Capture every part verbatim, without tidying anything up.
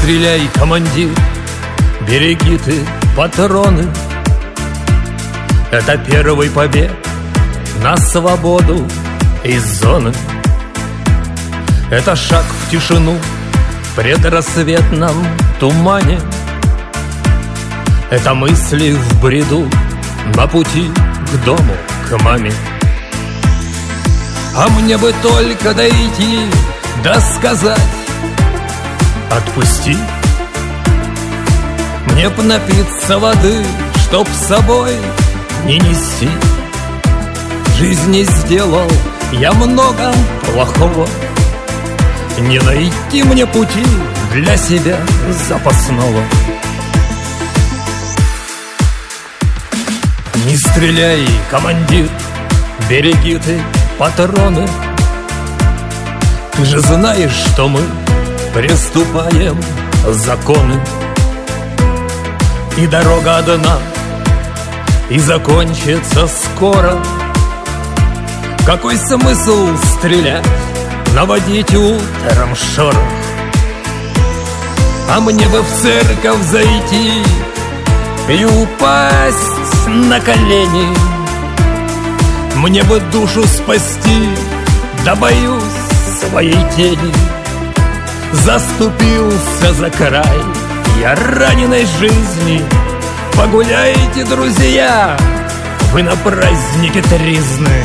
стреляй, командир, береги ты патроны. Это первый побег на свободу из зоны. Это шаг в тишину в предрассветном тумане. Это мысли в бреду на пути к дому, к маме. А мне бы только дойти, да сказать: отпусти. Мне б напиться воды, чтоб с собой не нести. В жизни сделал я много плохого, не найти мне пути для себя запасного. Не стреляй, командир, береги ты патроны. Ты же знаешь, что мы приступаем законы. И дорога одна, и закончится скоро. Какой смысл стрелять, наводить утром шорох? А мне бы в церковь зайти и упасть на колени. Мне бы душу спасти, да боюсь своей тени. Заступился за край я раненой жизни. Погуляйте, друзья, вы на празднике тризны.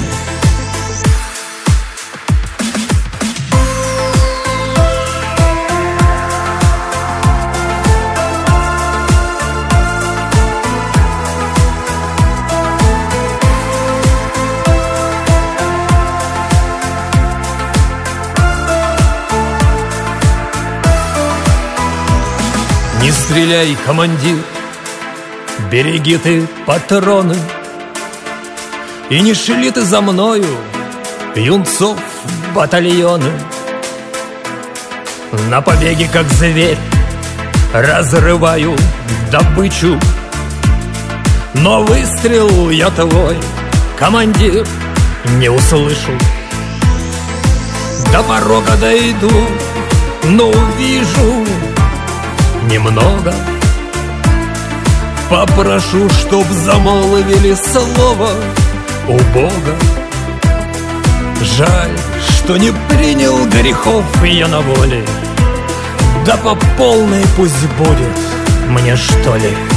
Не стреляй, командир, береги ты патроны. И не шли ты за мною юнцов в батальоны. На побеге, как зверь, разрываю добычу. Но выстрел я твой, командир, не услышу. До порога дойду, но увижу немного. Попрошу, чтоб замолвили слово у Бога. Жаль, что не принял грехов я на воле. Да по полной пусть будет мне, что ли.